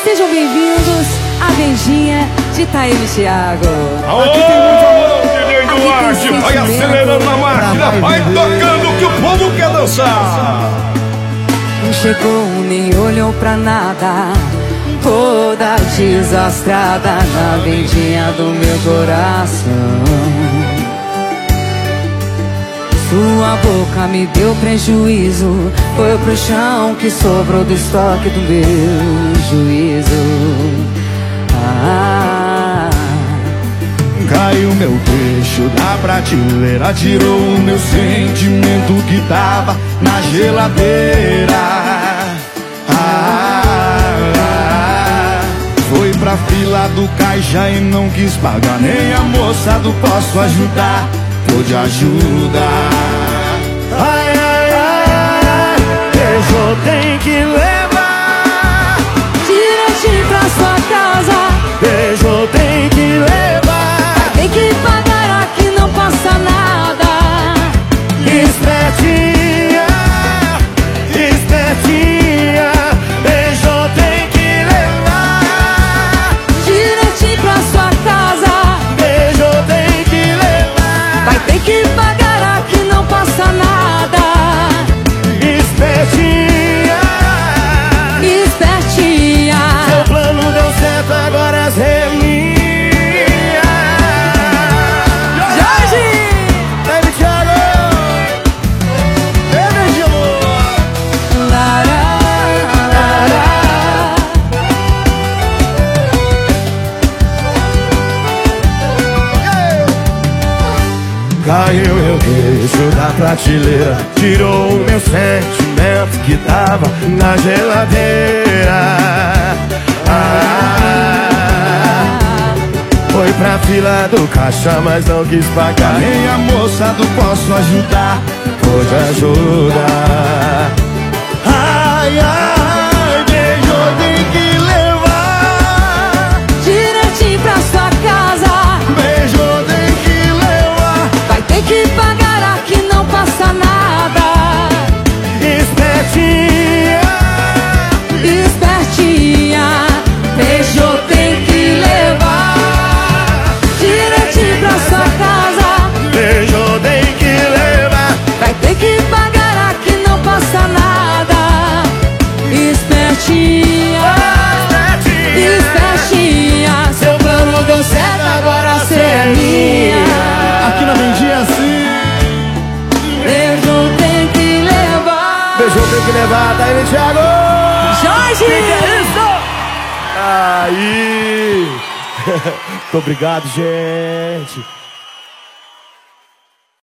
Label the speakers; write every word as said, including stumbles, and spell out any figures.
Speaker 1: Sejam bem-vindos à Vendinha de Taíbe Thiago.
Speaker 2: Aô, aqui tem muito amor, D J Duarte. Vai acelerando a máquina, vai tocando que o povo quer dançar.
Speaker 1: Não chegou nem olhou pra nada, toda desastrada na vendinha do meu coração. Sua boca me deu prejuízo, foi pro chão que sobrou do estoque do meu juízo. Ah.
Speaker 2: Caiu meu queixo da prateleira, tirou o meu sentimento que tava na geladeira. Ah. Foi pra fila do caixa e não quis pagar, nem a moça do posso ajudar pôde ajudar. Ai, ai, ai, beijo tem que levar
Speaker 1: direitinho pra sua casa.
Speaker 2: Beijo tem que levar,
Speaker 1: tem que pagar aqui, não passa nada.
Speaker 2: Espertinha, espertinha, beijo tem que levar
Speaker 1: direitinho pra sua casa.
Speaker 2: Beijo tem que levar,
Speaker 1: vai ter que pagar aqui, não passa nada.
Speaker 2: Espertinha,
Speaker 1: espertinha,
Speaker 2: seu plano deu certo, agora é minha.
Speaker 1: Jorge!
Speaker 2: Taíbe Thiago! Energia, amor!
Speaker 1: Lará, lará.
Speaker 2: Caiu meu queixo da prateleira, tirou o meu sentimento que tava na geladeira. Ah, foi pra fila do caixa, mas não quis pagar, nem a moça do posso ajudar pôde ajudar. Ai, ai, beijo tem que levar
Speaker 1: Direitinho pra sua casa.
Speaker 2: Beijo tem que levar,
Speaker 1: vai ter que pagar aqui, não passa nada.
Speaker 2: Espertinha,
Speaker 1: espertinha, beijo tem que levar direitinho pra sua casa.
Speaker 2: beijo tem que levar,
Speaker 1: Vai ter que pagar aqui, não passa nada. Espertinha, espertinha, seu plano deu certo, agora cê é minha.
Speaker 2: aqui na vendinha assim.
Speaker 1: Beijo tem que levar.
Speaker 2: Beijo tem que levar, Taíbe Thiago.
Speaker 1: Jorge!
Speaker 2: Que que é isso? Aí. Muito obrigado, gente.